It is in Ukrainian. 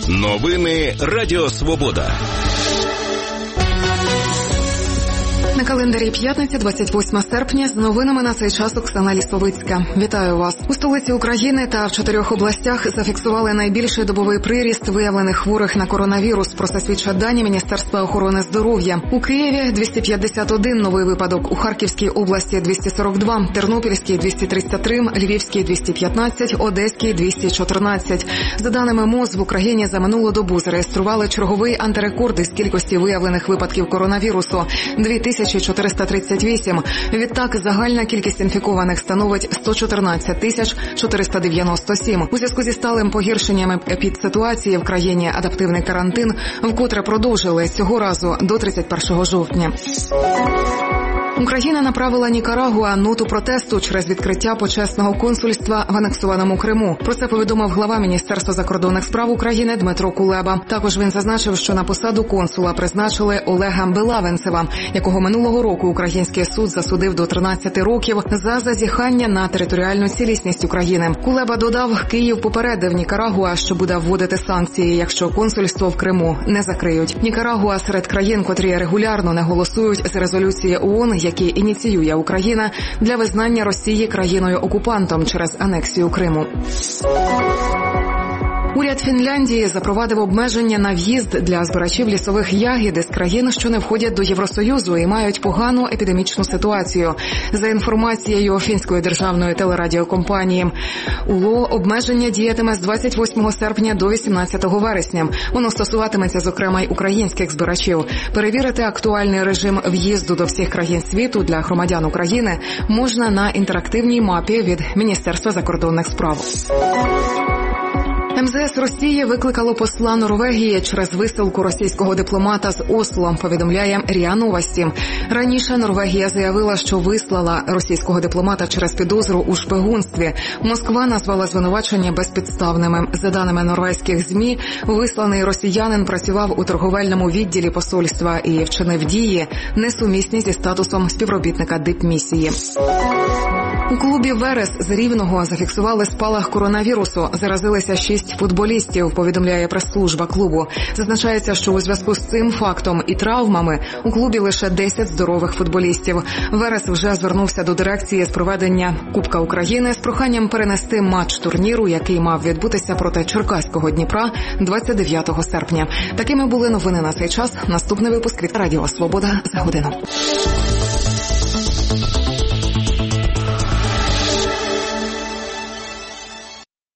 Новини Радіо Свобода. На календарі п'ятниця, 28 серпня. З новинами на цей час Оксана Лісовицька. Вітаю вас. У столиці України та в 4 областях зафіксували найбільший добовий приріст виявлених хворих на коронавірус. Про це свідчать дані Міністерства охорони здоров'я. У Києві 251 новий випадок, у Харківській області 242, Тернопільській 233, Львівській 215, Одеській 214. За даними МОЗ, в Україні за минулу добу зареєстрували черговий антирекорд із кількості виявлених випадків коронавірусу – 2438. Відтак, загальна кількість інфікованих становить 114 497. У зв'язку зі сталим погіршенням епідситуації в країні адаптивний карантин вкотре продовжили, цього разу до 31 жовтня. Україна направила Нікарагуа ноту протесту через відкриття почесного консульства в анексованому Криму. Про це повідомив глава Міністерства закордонних справ України Дмитро Кулеба. Також він зазначив, що на посаду консула призначили Олега Белавенцева, якого минулого року український суд засудив до 13 років за зазіхання на територіальну цілісність України. Кулеба додав, Київ попередив Нікарагуа, що буде вводити санкції, якщо консульство в Криму не закриють. Нікарагуа серед країн, котрі регулярно не голосують за резолюції ООН, які ініціює Україна для визнання Росії країною-окупантом через анексію Криму. Уряд Фінляндії запровадив обмеження на в'їзд для збирачів лісових ягід із країн, що не входять до Євросоюзу і мають погану епідемічну ситуацію. За інформацією фінської державної телерадіокомпанії УЛО, обмеження діятиме з 28 серпня до 18 вересня. Воно стосуватиметься, зокрема, й українських збирачів. Перевірити актуальний режим в'їзду до всіх країн світу для громадян України можна на інтерактивній мапі від Міністерства закордонних справ. МЗС Росії викликало посла Норвегії через висилку російського дипломата з Осло, повідомляє РІА Новості. Раніше Норвегія заявила, що вислала російського дипломата через підозру у шпигунстві. Москва назвала звинувачення безпідставними. За даними норвезьких ЗМІ, висланий росіянин працював у торговельному відділі посольства і вчинив дії, несумісні зі статусом співробітника дипмісії. У клубі «Верес» з Рівного зафіксували спалах коронавірусу. Заразилися 6 футболістів, повідомляє прес-служба клубу. Зазначається, що у зв'язку з цим фактом і травмами у клубі лише 10 здорових футболістів. «Верес» вже звернувся до дирекції з проведення Кубка України з проханням перенести матч турніру, який мав відбутися проти черкаського Дніпра 29 серпня. Такими були новини на цей час. Наступний випуск від Радіо Свобода за годину.